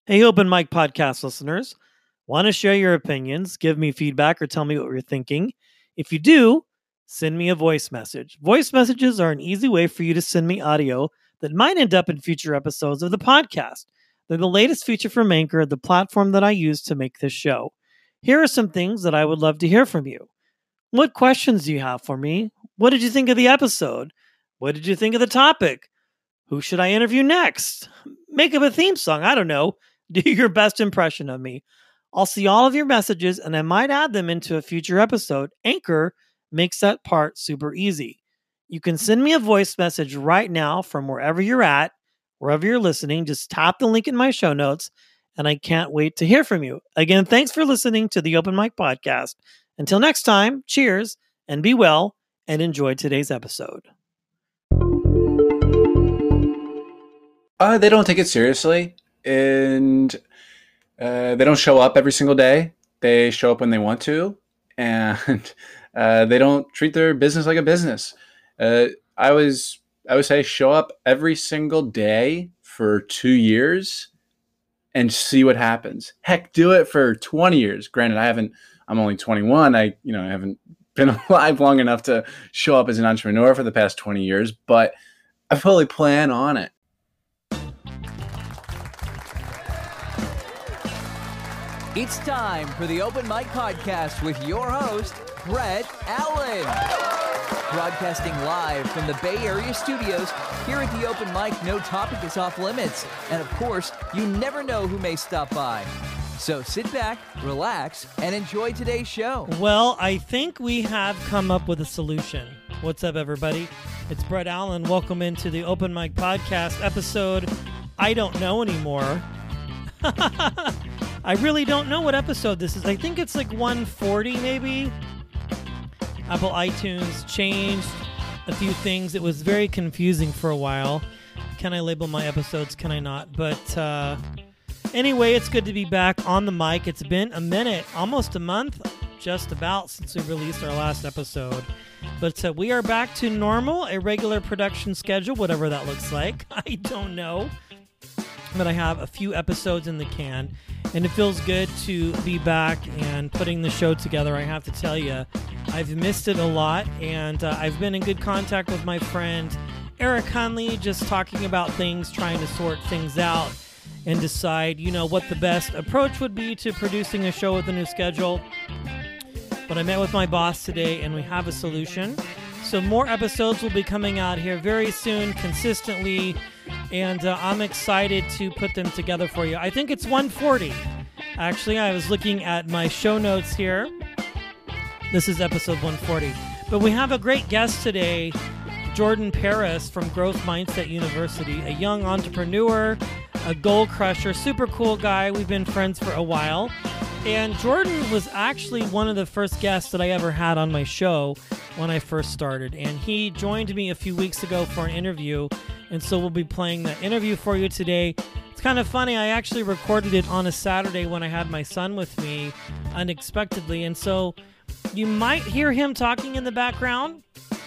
Hey, Open Mic Podcast listeners. Want to share your opinions, give me feedback, or tell me what you're thinking? If you do, send me a voice message. Voice messages are an easy way for you to send me audio that might end up in future episodes of the podcast. They're the latest feature from Anchor, the platform that I use to make this show. Here are some things that I would love to hear from you. What questions do you have for me? What did you think of the episode? What did you think of the topic? Who should I interview next? Make up a theme song. I don't know. Do your best impression of me. I'll see all of your messages and I might add them into a future episode. Anchor makes that part super easy. You can send me a voice message right now from wherever you're at, wherever you're listening. Just tap the link in my show notes and I can't wait to hear from you. Again, thanks for listening to the Open Mic Podcast. Until next time, cheers and be well and enjoy today's episode. They don't take it seriously, and they don't show up every single day. They show up when they want to, and they don't treat their business like a business. I would say show up every single day for 2 years and see what happens. Heck, do it for 20 years. Granted, I'm only 21. I haven't been alive long enough to show up as an entrepreneur for the past 20 years, but I fully plan on it. It's time for the Open Mic Podcast with your host, Brett Allen. Broadcasting live from the Bay Area studios, here at the Open Mic, no topic is off limits. And of course, you never know who may stop by. So sit back, relax, and enjoy today's show. Well, I think we have come up with a solution. What's up, everybody? It's Brett Allen. Welcome into the Open Mic Podcast episode I don't know anymore. I really don't know what episode this is. I think it's like 140 maybe. Apple iTunes changed a few things. It was very confusing for a while. Can I label my episodes? Can I not? But anyway, it's good to be back on the mic. It's been a minute, almost a month, just about, since we released our last episode. But we are back to normal, a regular production schedule, whatever that looks like. I don't know. But I have a few episodes in the can, and it feels good to be back and putting the show together. I have to tell you, I've missed it a lot, and I've been in good contact with my friend Eric Hunley, just talking about things, trying to sort things out and decide, what the best approach would be to producing a show with a new schedule. But I met with my boss today, and we have a solution. So more episodes will be coming out here very soon, consistently, and I'm excited to put them together for you. I think it's 140. Actually, I was looking at my show notes here. This is episode 140. But we have a great guest today, Jordan Paris from Growth Mindset University, a young entrepreneur, a goal crusher, super cool guy. We've been friends for a while. And Jordan was actually one of the first guests that I ever had on my show when I first started. And he joined me a few weeks ago for an interview. And so we'll be playing that interview for you today. It's kind of funny. I actually recorded it on a Saturday when I had my son with me unexpectedly. And so you might hear him talking in the background.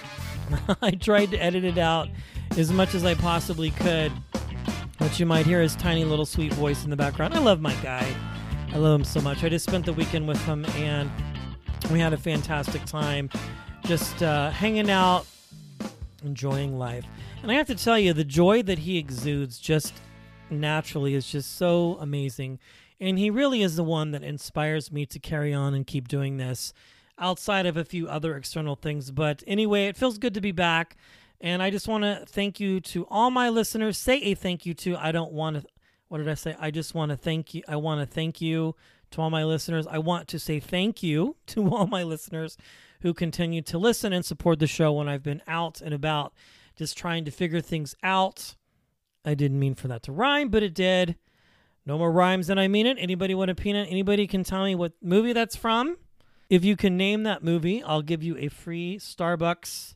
I tried to edit it out as much as I possibly could. But you might hear his tiny little sweet voice in the background. I love my guy. I love him so much. I just spent the weekend with him, and we had a fantastic time just hanging out, enjoying life. And I have to tell you, the joy that he exudes just naturally is just so amazing. And he really is the one that inspires me to carry on and keep doing this outside of a few other external things. But anyway, it feels good to be back. And I just want to thank you to all my listeners. Say a thank you to, what did I say? I just want to thank you. I want to thank you to all my listeners. I want to say thank you to all my listeners who continue to listen and support the show when I've been out and about just trying to figure things out. I didn't mean for that to rhyme, but it did. No more rhymes than I mean it. Anybody want a peanut? Anybody can tell me what movie that's from? If you can name that movie, I'll give you a free Starbucks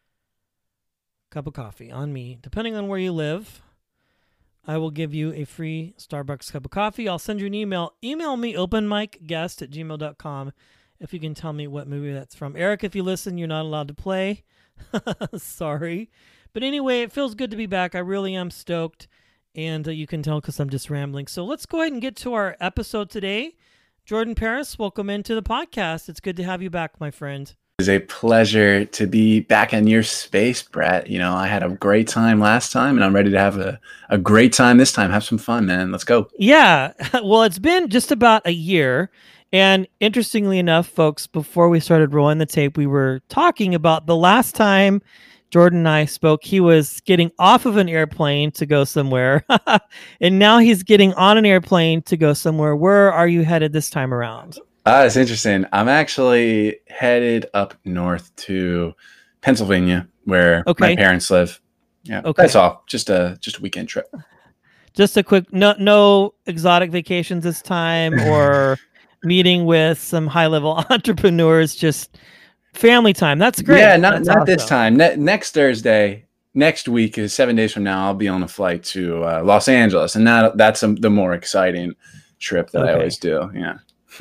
cup of coffee on me. Depending on where you live, I will give you a free Starbucks cup of coffee. I'll send you an email. Email me openmicguest@gmail.com if you can tell me what movie that's from. Eric, if you listen, you're not allowed to play. Sorry. But anyway, it feels good to be back. I really am stoked. And you can tell because I'm just rambling. So let's go ahead and get to our episode today. Jordan Paris, welcome into the podcast. It's good to have you back, my friend. It's a pleasure to be back in your space, Brett. I had a great time last time, and I'm ready to have a great time this time. Have some fun, man. Let's go. Yeah. Well, it's been just about a year. And interestingly enough, folks, before we started rolling the tape, we were talking about the last time Jordan and I spoke. He was getting off of an airplane to go somewhere. And now he's getting on an airplane to go somewhere. Where are you headed this time around? It's interesting. I'm actually headed up north to Pennsylvania, where my parents live. Yeah, that's all. Just a weekend trip. Just a quick, no exotic vacations this time, or meeting with some high-level entrepreneurs. Just family time. That's great. Yeah, not this time. Next Thursday, next week is 7 days from now. I'll be on a flight to Los Angeles, and that's the more exciting trip that I always do. Yeah.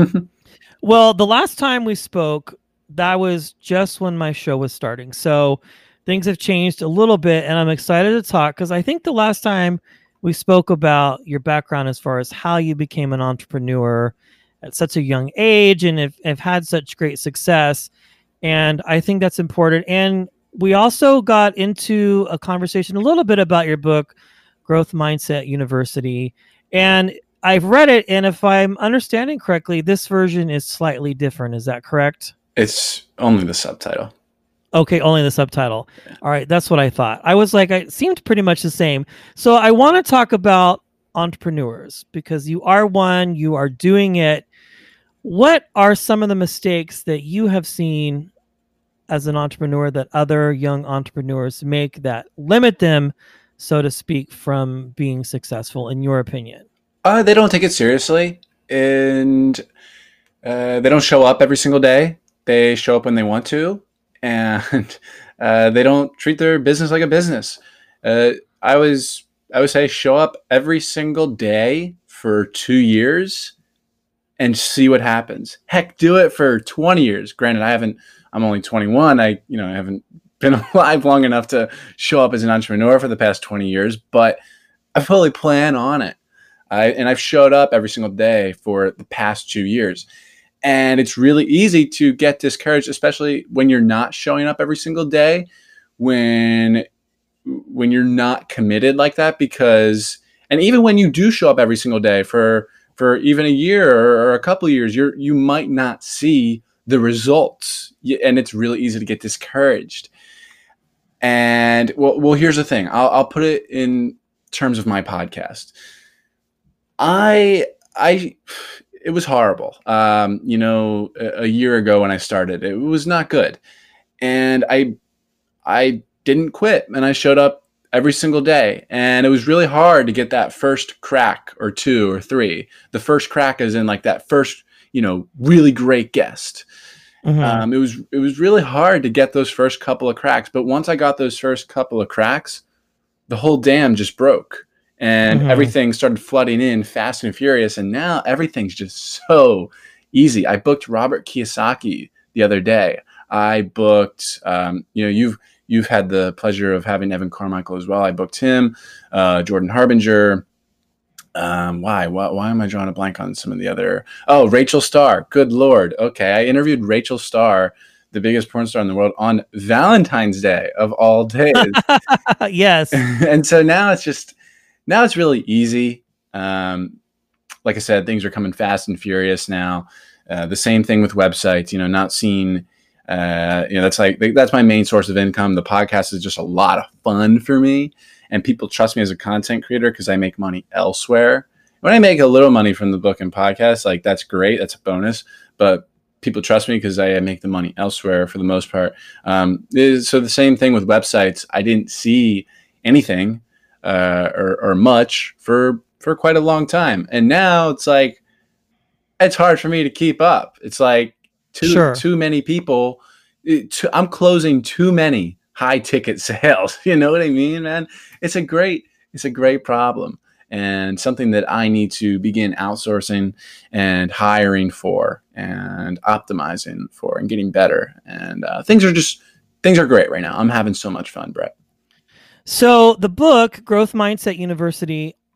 Well, the last time we spoke, that was just when my show was starting. So things have changed a little bit, and I'm excited to talk because I think the last time we spoke about your background as far as how you became an entrepreneur at such a young age and have had such great success. And I think that's important. And we also got into a conversation a little bit about your book, Growth Mindset University. And I've read it, and if I'm understanding correctly, this version is slightly different. Is that correct? It's only the subtitle. Okay, only the subtitle. Yeah. All right, that's what I thought. I was like, it seemed pretty much the same. So I want to talk about entrepreneurs because you are one, you are doing it. What are some of the mistakes that you have seen as an entrepreneur that other young entrepreneurs make that limit them, so to speak, from being successful, in your opinion? They don't take it seriously, and they don't show up every single day. They show up when they want to, and they don't treat their business like a business. I would say show up every single day for 2 years and see what happens. Heck, do it for 20 years. Granted, I'm only 21. I haven't been alive long enough to show up as an entrepreneur for the past 20 years, but I fully plan on it. I've showed up every single day for the past 2 years. And it's really easy to get discouraged, especially when you're not showing up every single day, when you're not committed like that, and even when you do show up every single day for even a year or a couple of years, you might not see the results, and it's really easy to get discouraged. And well, here's the thing. I'll put it in terms of my podcast. It was horrible. A year ago when I started, it was not good. And I didn't quit, and I showed up every single day. And it was really hard to get that first crack or two or three. The first crack is in like that first, really great guest. Mm-hmm. It was really hard to get those first couple of cracks. But once I got those first couple of cracks, the whole dam just broke. And everything started flooding in fast and furious. And now everything's just so easy. I booked Robert Kiyosaki the other day. I booked, you've had the pleasure of having Evan Carmichael as well. I booked him, Jordan Harbinger. Why am I drawing a blank on some of the other? Oh, Rachel Starr. Good Lord. Okay. I interviewed Rachel Starr, the biggest porn star in the world, on Valentine's Day of all days. Yes. And so now it's really easy. Like I said, things are coming fast and furious now. The same thing with websites, not seeing, that's my main source of income. The podcast is just a lot of fun for me, and people trust me as a content creator because I make money elsewhere. When I make a little money from the book and podcast, like that's great. That's a bonus, but people trust me because I make the money elsewhere for the most part. So the same thing with websites. I didn't see anything or much for quite a long time. And now it's like, it's hard for me to keep up. It's like too many people. I'm closing too many high ticket sales. You know what I mean, man? It's a great problem, and something that I need to begin outsourcing and hiring for and optimizing for and getting better. And things are great right now. I'm having so much fun, Brett. So the book, Growth Mindset University,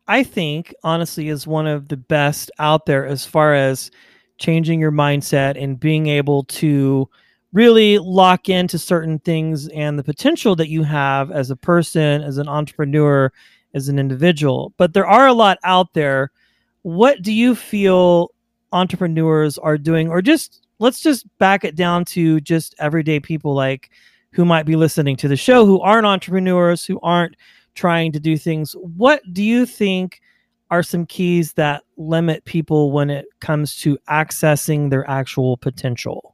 I think honestly is one of the best out there as far as changing your mindset and being able to really lock into certain things and the potential that you have as a person, as an entrepreneur, as an individual. But there are a lot out there. What do you feel entrepreneurs are doing, or just let's just back it down to just everyday people like who might be listening to the show who aren't entrepreneurs, who aren't trying to do things. What do you think are some keys that limit people when it comes to accessing their actual potential?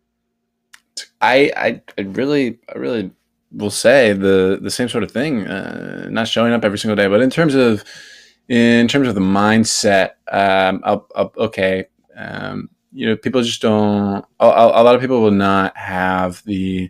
I really will say the same sort of thing. Not showing up every single day, but in terms of the mindset, okay. People just don't. A lot of people will not have the.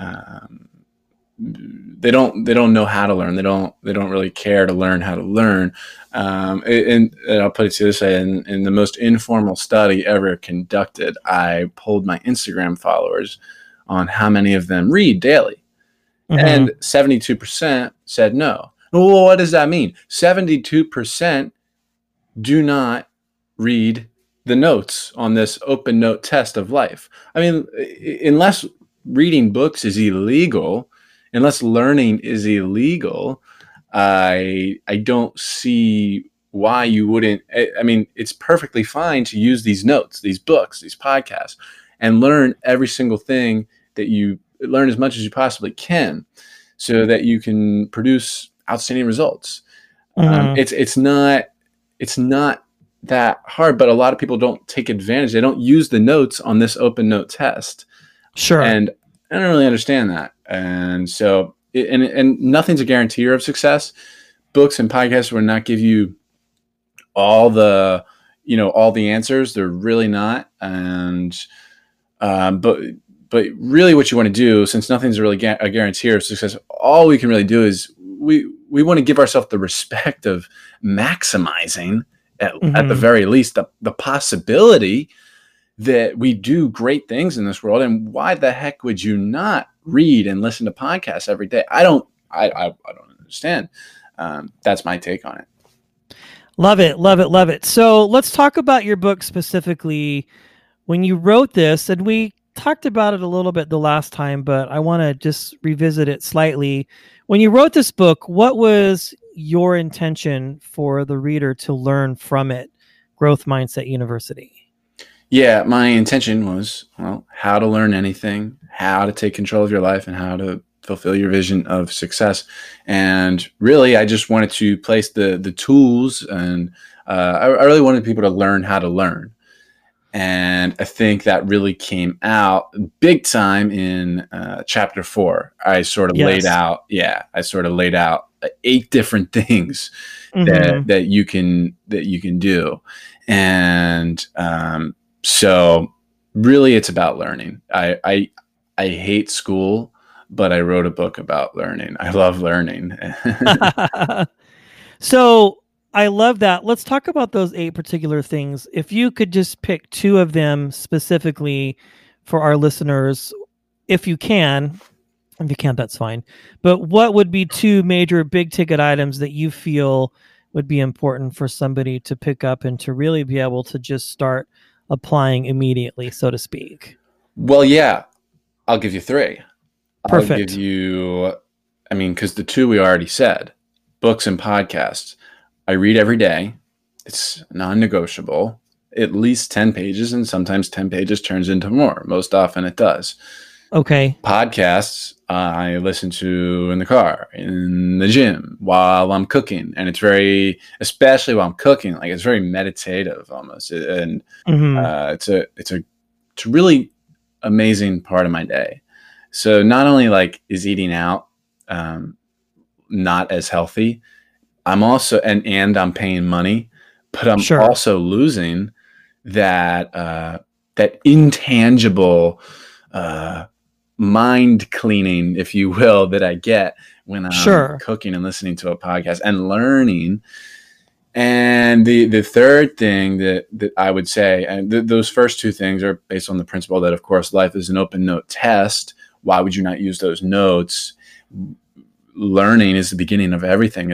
They don't know how to learn. They don't really care to learn how to learn. And I'll put it to this way: in the most informal study ever conducted, I polled my Instagram followers on how many of them read daily, and 72% said no. Well, what does that mean? 72% do not read the notes on this open note test of life. I mean, unless reading books is illegal, unless learning is illegal, I don't see why you wouldn't. I mean, it's perfectly fine to use these notes, these books, these podcasts, and learn every single thing that you learn as much as you possibly can so that you can produce outstanding results. It's not that hard, but a lot of people don't take advantage. They don't use the notes on this open note test. Sure. And I don't really understand that. And so, and nothing's a guarantor of success. Books and podcasts will not give you all the answers. They're really not. And, but really what you want to do, since nothing's really a guarantee of success, all we can really do is we want to give ourselves the respect of maximizing at the very least the possibility that we do great things in this world. And why the heck would you not read and listen to podcasts every day? I don't understand. That's my take on it. Love it. Love it. Love it. So let's talk about your book specifically. When you wrote this, and we talked about it a little bit the last time, but I want to just revisit it slightly. When you wrote this book, what was your intention for the reader to learn from it, Growth Mindset University? Yeah, my intention was, how to learn anything, how to take control of your life, and how to fulfill your vision of success. And really, I just wanted to place the tools, and I really wanted people to learn how to learn. And I think that really came out big time in chapter 4. I sort of laid out 8 different things that you can do. And so really it's about learning. I hate school, but I wrote a book about learning. I love learning. So I love that. Let's talk about those 8 particular things. If you could just pick 2 of them specifically for our listeners, if you can. If you can't, that's fine. But what would be 2 major big ticket items that you feel would be important for somebody to pick up and to really be able to just start applying immediately, so to speak? Well, yeah, I'll give you 3. Perfect. I'll give you, because the 2 we already said, books and podcasts. I read every day. It's non-negotiable, at least 10 pages, and sometimes 10 pages turns into more. Most often it does. Okay. Podcasts, I listen to in the car, in the gym, while I'm cooking. And it's especially while I'm cooking, like it's very meditative almost. And it's a really amazing part of my day. So not only like is eating out not as healthy, I'm also, and I'm paying money, but I'm also losing that intangible mind cleaning, if you will, that I get when I'm cooking and listening to a podcast and learning. And the third thing that I would say, and those first 2 things are based on the principle that, of course, life is an open note test. Why would you not use those notes? Learning is the beginning of everything. It's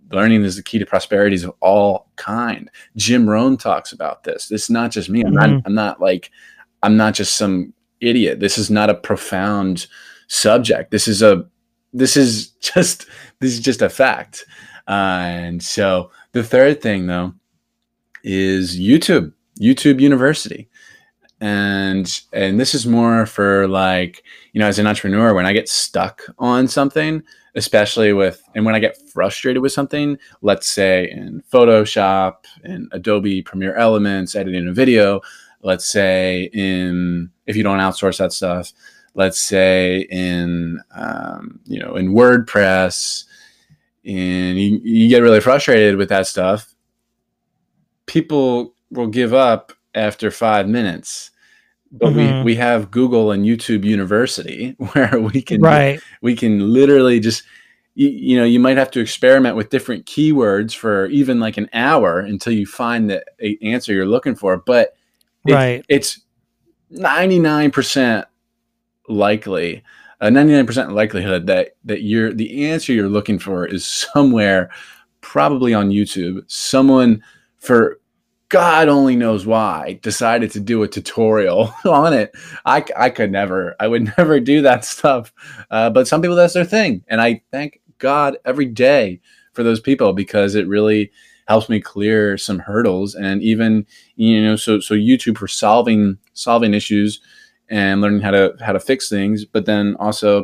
learning is the key to prosperities of all kind. Jim Rohn talks about this. This is not just me. I'm not just some idiot. This is not a profound subject. This is just a fact. And so the third thing, though, is YouTube University. And this is more for, like, you know, as an entrepreneur, when I get stuck on something, especially when I get frustrated with something, let's say in Photoshop, in Adobe Premiere Elements, editing a video, let's say if you don't outsource that stuff, let's say in WordPress, and you get really frustrated with that stuff, people will give up after 5 minutes. But we have Google and YouTube University, where we can literally just, you might have to experiment with different keywords for even like an hour until you find the answer you're looking for. But it's 99% likely, a 99% likelihood that the answer you're looking for is somewhere, probably on YouTube. Someone, for God only knows why, decided to do a tutorial on it. I would never do that stuff. But some people, that's their thing. And I thank God every day for those people, because it really helps me clear some hurdles. And even, so YouTube for solving issues and learning how to fix things, but then also,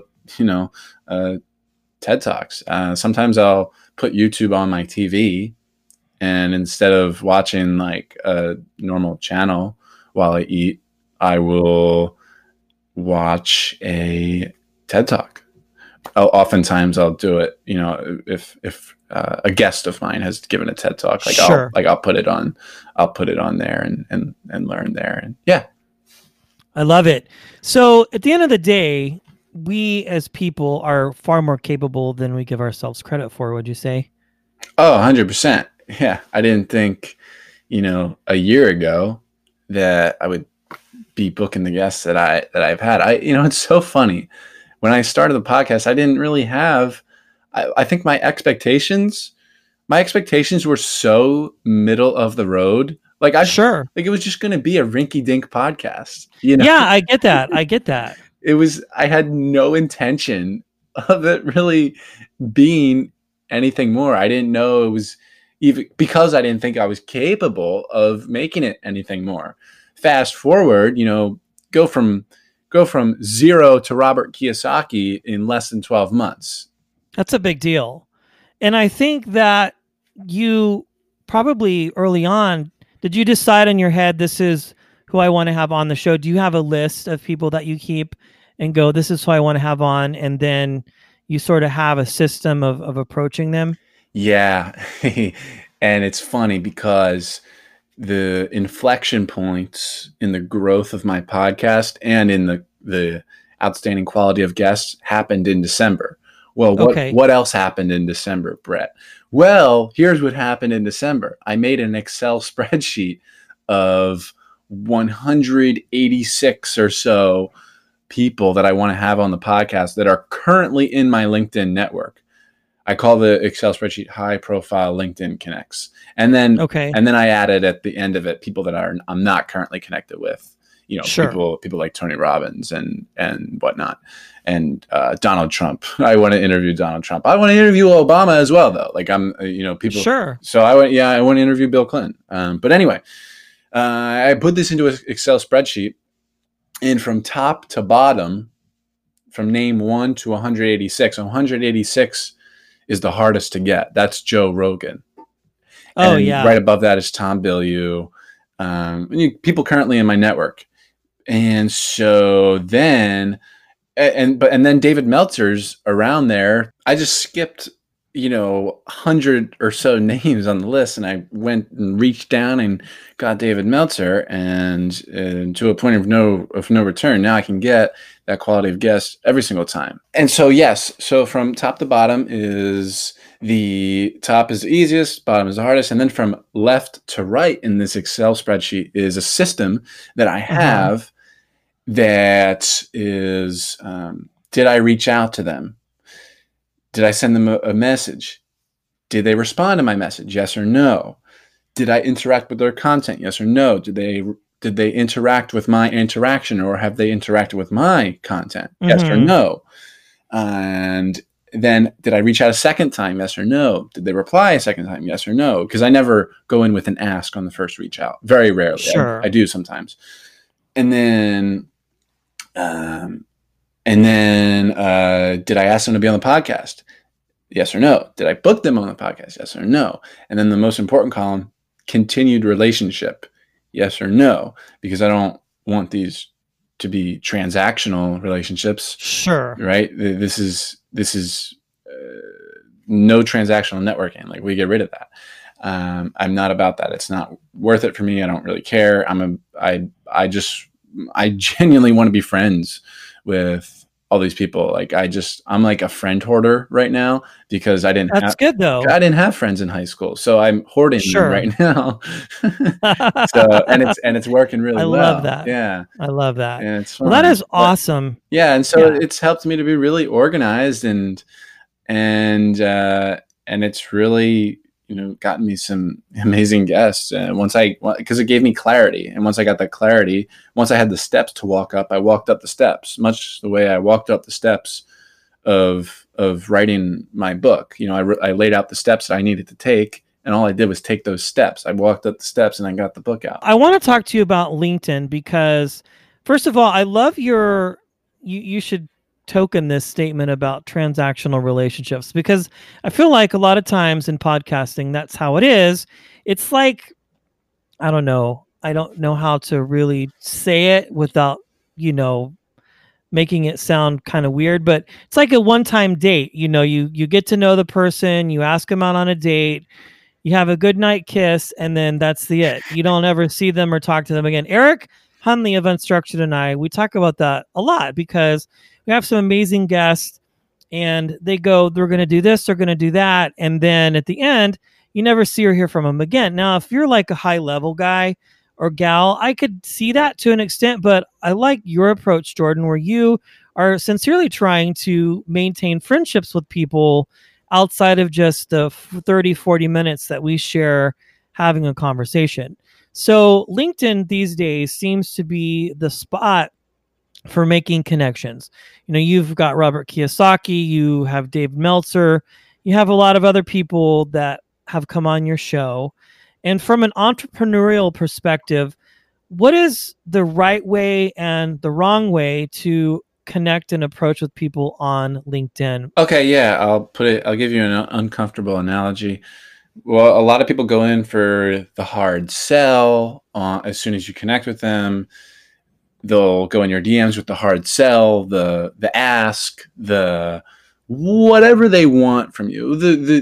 TED Talks. Sometimes I'll put YouTube on my TV, and instead of watching like a normal channel while I eat, I will watch a TED Talk. Oftentimes I'll do it, if a guest of mine has given a TED Talk, I'll put it on there and learn there. And yeah. I love it. So at the end of the day, we as people are far more capable than we give ourselves credit for, would you say? Oh, 100%. Yeah. I didn't think, a year ago that I would be booking the guests that I've had. It's so funny. When I started the podcast, I didn't really have, I think my expectations were so middle of the road. Like it was just going to be a rinky dink podcast, Yeah, I get that. I had no intention of it really being anything more. I didn't know it was, even because I didn't think I was capable of making it anything more. Fast forward, go from zero to Robert Kiyosaki in less than 12 months. That's a big deal. And I think that you probably early on, did you decide in your head, this is who I want to have on the show? Do you have a list of people that you keep and go, this is who I want to have on? And then you sort of have a system of approaching them? Yeah. And it's funny because the inflection points in the growth of my podcast and in the outstanding quality of guests happened in December. Well, what else happened in December, Brett? Well, here's what happened in December. I made an Excel spreadsheet of 186 or so people that I want to have on the podcast that are currently in my LinkedIn network. I call the Excel spreadsheet High Profile LinkedIn Connects. And then I added at the end of it people that I'm not currently connected with. People like Tony Robbins and whatnot, and Donald Trump. I want to interview Donald Trump. I want to interview Obama as well, though. Like people. Sure. So I want to interview Bill Clinton. But anyway, I put this into an Excel spreadsheet, and from top to bottom, from name 1 to 186, 186 is the hardest to get. That's Joe Rogan. Oh, yeah. Right above that is Tom Bilyeu. People currently in my network. And so then, and then David Meltzer's around there. I just skipped, 100 or so names on the list, and I went and reached down and got David Meltzer, and to a point of no return. Now I can get that quality of guest every single time. And so, yes, so from top to bottom the top is the easiest, bottom is the hardest. And then from left to right in this Excel spreadsheet is a system that I have that is, did I reach out to them? Did I send them a message? Did they respond to my message? Yes or no? Did I interact with their content? Yes or no? Did they interact with my interaction, or have they interacted with my content? Yes or no? And then did I reach out a second time? Yes or no? Did they reply a second time? Yes or no? Because I never go in with an ask on the first reach out. Very rarely. Sure. I do sometimes. And then did I ask them to be on the podcast? Yes or no? Did I book them on the podcast? Yes or no? And then the most important column, continued relationship. Yes or no? Because I don't want these to be transactional relationships. Sure. Right? This is no transactional networking. Like, we get rid of that. I'm not about that. It's not worth it for me. I don't really care. I genuinely want to be friends with all these people. Like, I'm like a friend hoarder right now, because That's good though. I didn't have friends in high school. So I'm hoarding them right now. and it's working really well. I love that. Yeah. I love that. And it's fun. Well, that is awesome. Yeah. And so it's helped me to be really organized, and it's really, gotten me some amazing guests. Because it gave me clarity. And once I got that clarity, once I had the steps to walk up, I walked up the steps, much the way I walked up the steps of writing my book. I laid out the steps that I needed to take, and all I did was take those steps. I walked up the steps and I got the book out. I want to talk to you about LinkedIn, because first of all, I love you should token this statement about transactional relationships, because I feel like a lot of times in podcasting, that's how it is. It's like, I don't know how to really say it without, making it sound kind of weird, but it's like a one-time date. You get to know the person, you ask them out on a date, you have a good night kiss, and then that's it. You don't ever see them or talk to them again. Eric Hunley of Unstructured and I, we talk about that a lot, because we have some amazing guests, and they're going to do this, they're going to do that. And then at the end, you never see or hear from them again. Now, if you're like a high level guy or gal, I could see that to an extent, but I like your approach, Jordan, where you are sincerely trying to maintain friendships with people outside of just the 30, 40 minutes that we share having a conversation. So LinkedIn these days seems to be the spot for making connections. You've got Robert Kiyosaki, you have David Meltzer, you have a lot of other people that have come on your show. And from an entrepreneurial perspective, what is the right way and the wrong way to connect and approach with people on LinkedIn? Okay, yeah, I'll give you an uncomfortable analogy. Well, a lot of people go in for the hard sell. As soon as you connect with them, they'll go in your DMs with the hard sell, the ask, the whatever they want from you.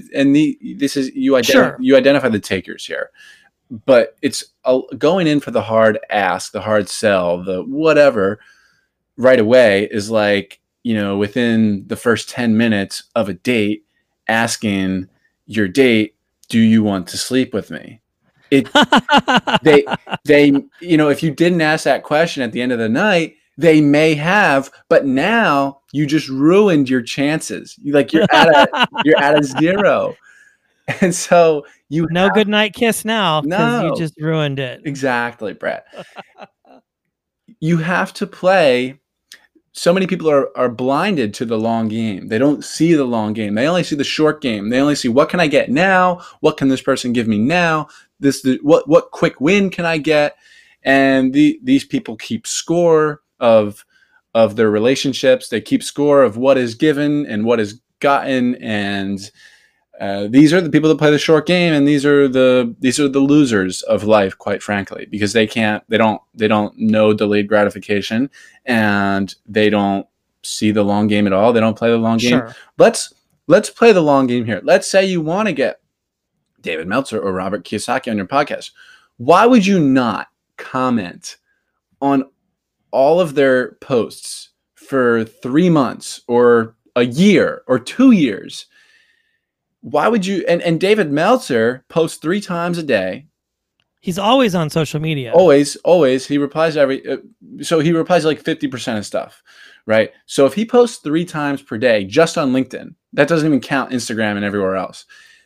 You identify the takers here, but it's going in for the hard ask, the hard sell, the whatever right away is like, within the first 10 minutes of a date, asking your date, do you want to sleep with me? They if you didn't ask that question at the end of the night, they may have, but now you just ruined your chances. You're at a zero. And so good night kiss now, because you just ruined it. Exactly, Brett. You have to play. So many people are blinded to the long game. They don't see the long game. They only see the short game. They only see, what can I get now? What can this person give me now? What quick win can I get? And these people keep score of their relationships. They keep score of what is given and what is gotten. And these are the people that play the short game, and these are the losers of life, quite frankly, because they don't know delayed gratification, and they don't see the long game at all. They don't play the long game. Sure. Let's play the long game here. Let's say you want to get David Meltzer or Robert Kiyosaki on your podcast. Why would you not comment on all of their posts for 3 months or a year or 2 years? Why would you? And David Meltzer posts 3 times a day. He's always on social media. Always. He replies so he replies like 50% of stuff, right? So if he posts 3 times per day just on LinkedIn, that doesn't even count Instagram and everywhere else.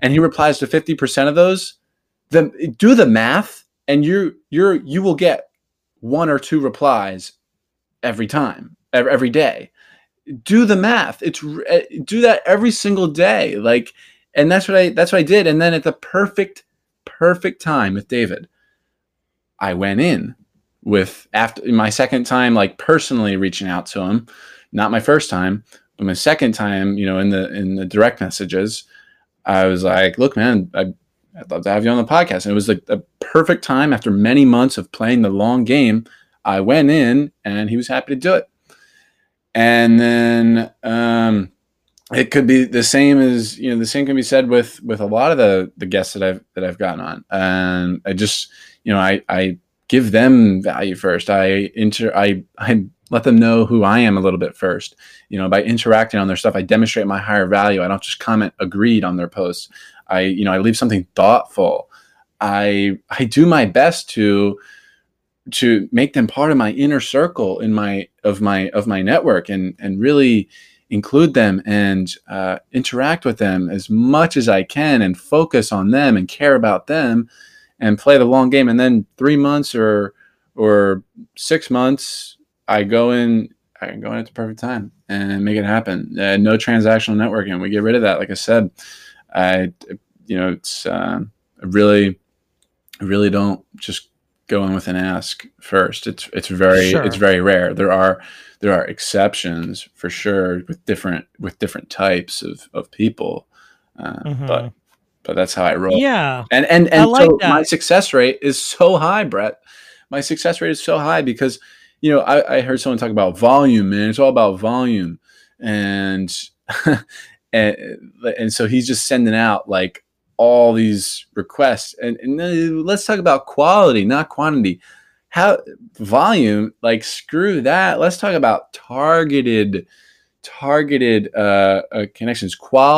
and he replies to 50% of those, then do the math, and you will get 1 or 2 replies every time, every day. Do the math. Do that every single day. Like, and that's what I did. And then at the perfect time with David, I went in with, after my second time, like personally reaching out to him, not my first time, but my second time, in the direct messages, I was like, look, man, I'd love to have you on the podcast. And it was like a perfect time after many months of playing the long game. I went in and he was happy to do it. And then it could be the same as, the same can be said with a lot of the guests that I've gotten on. And I just, I give them value first. I let them know who I am a little bit first. By interacting on their stuff, I demonstrate my higher value. I don't just comment agreed on their posts. I leave something thoughtful. I do my best to make them part of my inner circle of my network, and really include them and interact with them as much as I can, and focus on them and care about them and play the long game. And then 3 months or 6 months, I go in at the perfect time and make it happen. No transactional networking. We get rid of that. Like I said, it's I really don't just go in with an ask first. It's very rare. There are exceptions for sure with different types of people, but that's how I roll. Yeah, and I like so that. My success rate is so high, Brett. My success rate is so high because I heard someone talk about volume, man. It's all about volume, and and so he's just sending out like all these requests, and let's talk about quality, not quantity. How volume, like, screw that. Let's talk about targeted connections,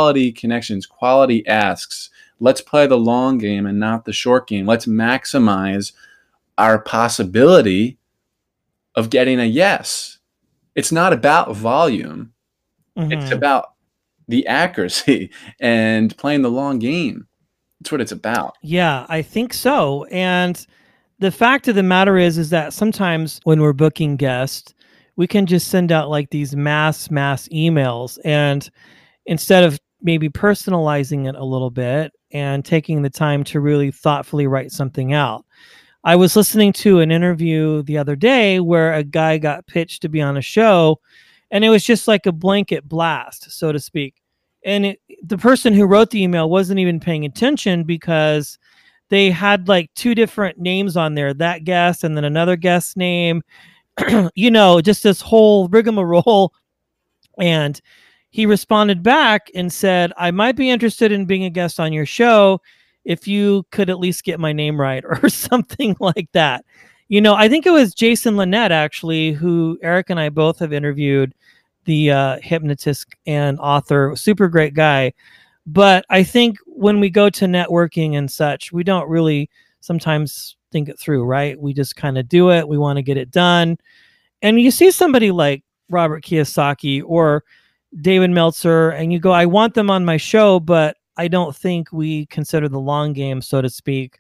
quality asks. Let's play the long game and not the short game. Let's maximize our possibility of getting a yes. It's not about volume. It's about the accuracy and playing the long game. That's what it's about. Yeah, I think so. And the fact of the matter is that sometimes when we're booking guests, we can just send out like these mass emails, and instead of maybe personalizing it a little bit and taking the time to really thoughtfully write something out. I was listening to an interview the other day where a guy got pitched to be on a show, and it was just like a blanket blast, so to speak. And the person who wrote the email wasn't even paying attention because they had like 2 different names on there, that guest and then another guest name, just this whole rigmarole. And he responded back and said, I might be interested in being a guest on your show if you could at least get my name right, or something like that. I think it was Jason Linett, actually, who Eric and I both have interviewed, the hypnotist and author, super great guy. But I think when we go to networking and such, we don't really sometimes think it through, right? We just kind of do it. We want to get it done. And you see somebody like Robert Kiyosaki or David Meltzer, and you go, I want them on my show, but I don't think we consider the long game, so to speak,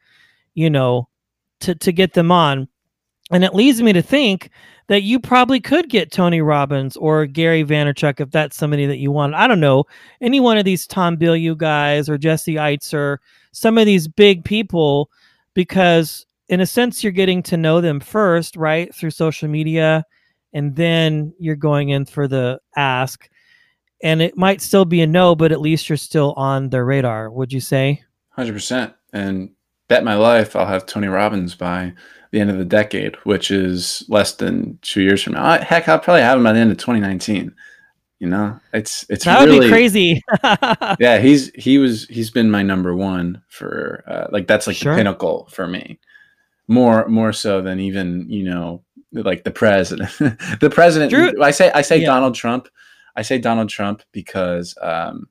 to get them on. And it leads me to think that you probably could get Tony Robbins or Gary Vaynerchuk if that's somebody that you want. I don't know, any one of these Tom Bilyeu guys or Jesse Eitzer, some of these big people, because in a sense you're getting to know them first, right, through social media, and then you're going in for the ask. And it might still be a no, but at least you're still on their radar, would you say? 100%. And bet my life I'll have Tony Robbins by the end of the decade, which is less than 2 years from now. Heck, I'll probably have him by the end of 2019. It's that would be crazy. Yeah, he's been my number one for that's like the pinnacle for me. More so than even like the president. The president. Drew, I say yeah. Donald Trump. I say Donald Trump because and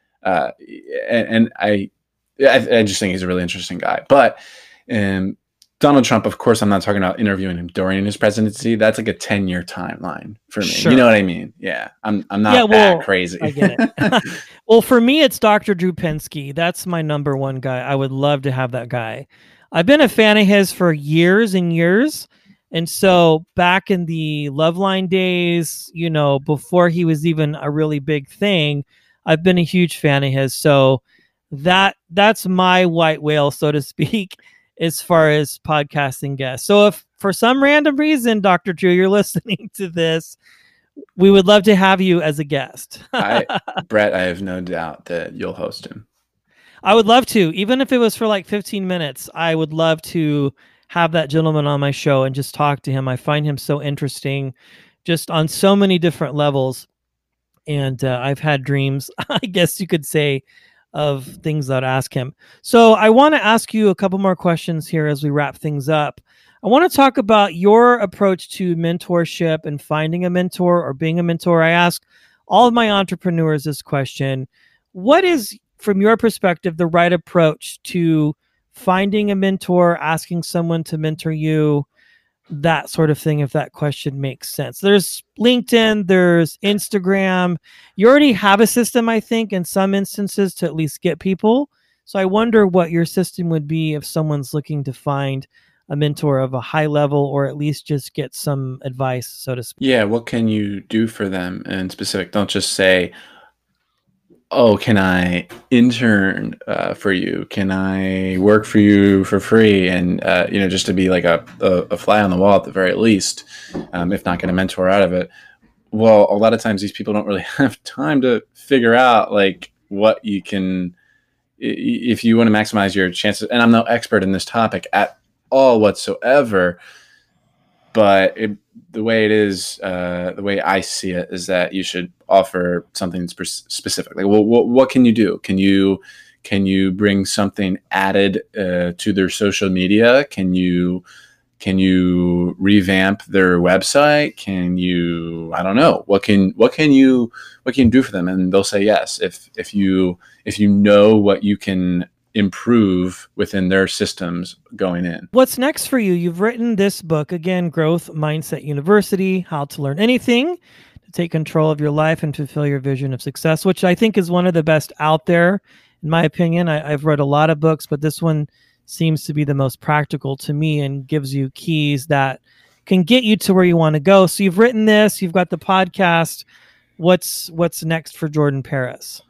I just think he's a really interesting guy. But Donald Trump, of course, I'm not talking about interviewing him during his presidency. That's like a 10-year timeline for me. Sure. You know what I mean? Yeah. I'm not that crazy. I get it. Well, for me, it's Dr. Drew Pinsky. That's my number one guy. I would love to have that guy. I've been a fan of his for years and years. And so back in the Loveline days, before he was even a really big thing, I've been a huge fan of his. So that's my white whale, so to speak, as far as podcasting guests. So if for some random reason, Dr. Drew, you're listening to this, we would love to have you as a guest. Brett, I have no doubt that you'll host him. I would love to, even if it was for like 15 minutes, I would love to have that gentleman on my show and just talk to him. I find him so interesting, just on so many different levels. And I've had dreams, I guess you could say, of things that I'd ask him. So I want to ask you a couple more questions here as we wrap things up. I want to talk about your approach to mentorship and finding a mentor or being a mentor. I ask all of my entrepreneurs this question. What is, from your perspective, the right approach to finding a mentor, asking someone to mentor you, that sort of thing, if that question makes sense? There's LinkedIn, there's Instagram. You already have a system, I think, in some instances to at least get people. So I wonder what your system would be if someone's looking to find a mentor of a high level, or at least just get some advice, so to speak. Yeah. What can you do for them in specific? Don't just say, oh, can I intern for you? Can I work for you for free? And, just to be like a fly on the wall at the very least, if not get a mentor out of it. Well, a lot of times these people don't really have time to figure out like what you can, if you want to maximize your chances. And I'm no expert in this topic at all whatsoever, but the way it is, the way I see it is that you should offer something specific. Like, well, what can you do? Can you bring something added to their social media? Can you revamp their website? I don't know. What can you do for them? And they'll say yes if you know what you can improve within their systems going in. What's next for you? You've written this book, again, Growth Mindset University, How to Learn Anything to Take Control of Your Life and Fulfill Your Vision of Success, which I think is one of the best out there, in my opinion. I've read a lot of books, but this one seems to be the most practical to me and gives you keys that can get you to where you want to go. So you've written this, you've got the podcast. What's next for Jordan Paris?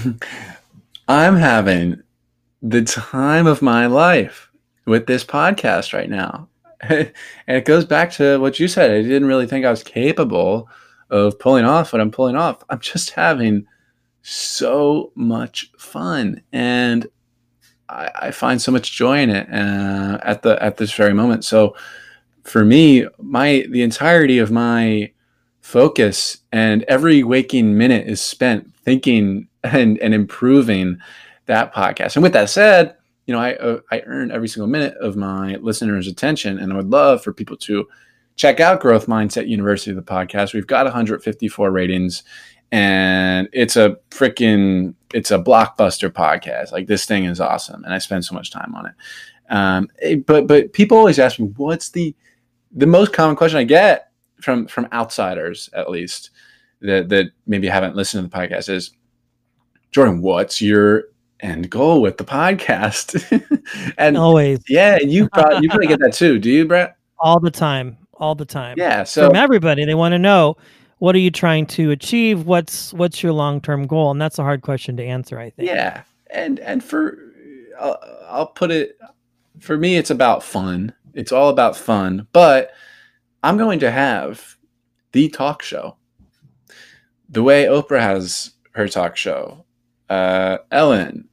I'm having the time of my life with this podcast right now. And it goes back to what you said. I didn't really think I was capable of pulling off what I'm pulling off. I'm just having so much fun, and I find so much joy in it at this very moment. So for me, the entirety of my focus and every waking minute is spent thinking and improving that podcast. And with that said, I earn every single minute of my listeners' attention, and I would love for people to check out Growth Mindset University, the podcast. We've got 154 ratings, and it's a blockbuster podcast. Like, this thing is awesome, and I spend so much time on it. But people always ask me, what's the most common question I get from outsiders, at least, that maybe haven't listened to the podcast is, Jordan, what's your end goal with the podcast? And always. Yeah, and you probably get that too. Do you, Brett? All the time. Yeah. So from everybody, they want to know, what are you trying to achieve? What's your long-term goal? And that's a hard question to answer, I think. Yeah. And for, I'll put it, for me, it's about fun. It's all about fun, but I'm going to have the talk show the way Oprah has her talk show, Ellen,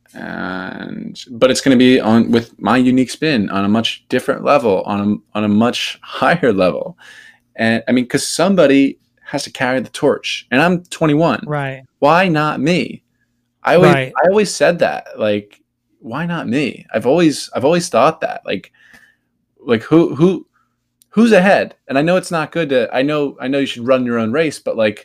but it's going to be with my unique spin on a much different level, on a much higher level. And I mean, because somebody has to carry the torch, and I'm 21. Right. Why not me? I always said that, like, why not me? I've always thought that, like who's ahead? And I know it's not good to, I know you should run your own race, but like,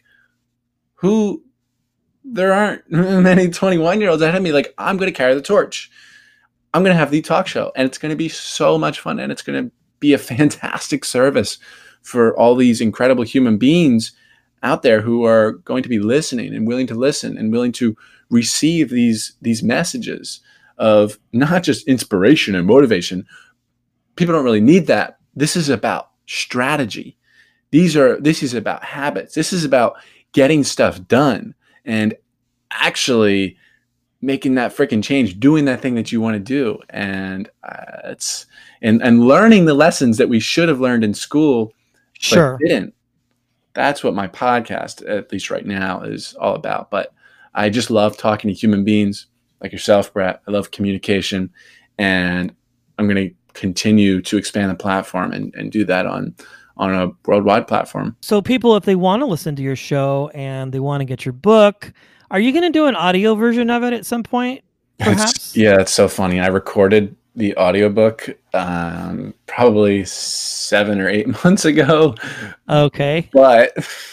there aren't many 21-year-olds ahead of me. Like, I'm going to carry the torch. I'm going to have the talk show, and it's going to be so much fun, and it's going to be a fantastic service for all these incredible human beings out there who are going to be listening and willing to listen and willing to receive these messages of not just inspiration and motivation. People don't really need that. This is about strategy. This is about habits. This is about getting stuff done and actually making that freaking change, doing that thing that you want to do. And and learning the lessons that we should have learned in school, Sure. but didn't. That's what my podcast, at least right now, is all about. But I just love talking to human beings like yourself, Brett. I love communication, and I'm going to continue to expand the platform and do that on a worldwide platform. So people, if they want to listen to your show and they want to get your book, are you going to do an audio version of it at some point, perhaps? It's so funny. I recorded the audiobook probably 7 or 8 months ago. Okay. But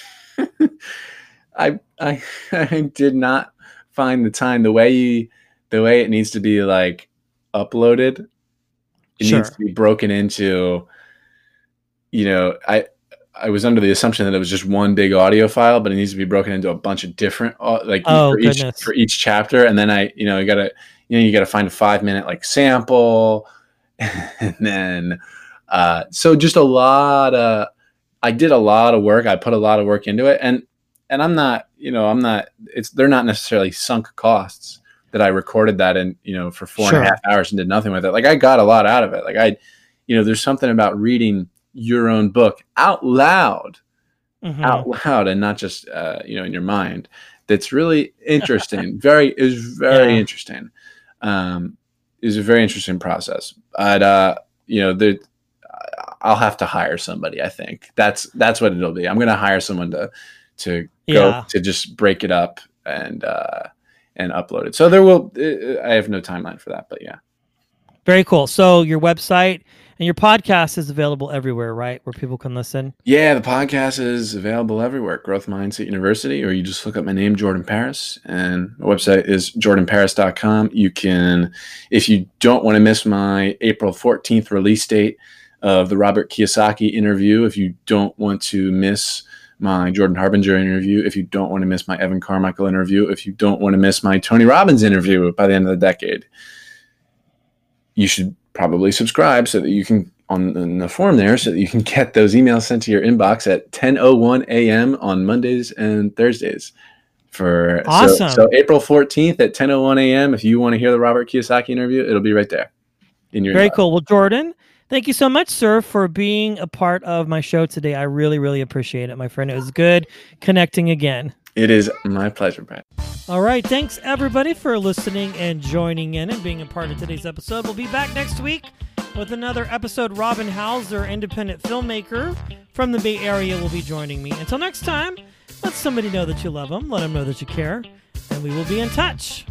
I did not find the time. The way it needs to be like uploaded, it Sure. needs to be broken into, I was under the assumption that it was just one big audio file, but it needs to be broken into a bunch of different, for each chapter. And then you gotta find a 5-minute like sample, and then so just I did a lot of work. I put a lot of work into it, and they're not necessarily sunk costs that I recorded that in, for 4.5 hours and did nothing with it. Like I got a lot out of it. Like there's something about reading your own book out loud, and not just in your mind. That's really interesting. Very interesting. Is a very interesting process. But I'll have to hire somebody. I think that's what it'll be. I'm going to hire someone to go to just break it up and upload it. So I have no timeline for that, but yeah. Very cool. So your website and your podcast is available everywhere, right? Where people can listen? Yeah, the podcast is available everywhere. Growth Mindset University, or you just look up my name, Jordan Paris, and my website is jordanparis.com. You can, if you don't want to miss my April 14th release date of the Robert Kiyosaki interview, if you don't want to miss my Jordan Harbinger interview, if you don't want to miss my Evan Carmichael interview, if you don't want to miss my Tony Robbins interview by the end of the decade, you should probably subscribe so that you can, on the form there, so that you can get those emails sent to your inbox at 10:01 a.m. on Mondays and Thursdays. Awesome. So April 14th at 10:01 a.m. If you want to hear the Robert Kiyosaki interview, it'll be right there in your Very inbox. cool. Well, Jordan, thank you so much, sir, for being a part of my show today. I really, really appreciate it, my friend. It was good connecting again. It is my pleasure, Brett. All right. Thanks, everybody, for listening and joining in and being a part of today's episode. We'll be back next week with another episode. Robin Hauser, independent filmmaker from the Bay Area, will be joining me. Until next time, let somebody know that you love them. Let them know that you care. And we will be in touch.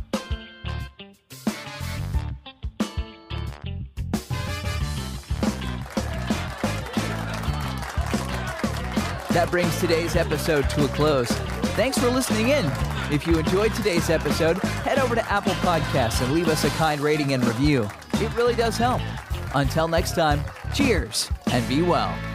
That brings today's episode to a close. Thanks for listening in. If you enjoyed today's episode, head over to Apple Podcasts and leave us a kind rating and review. It really does help. Until next time, cheers and be well.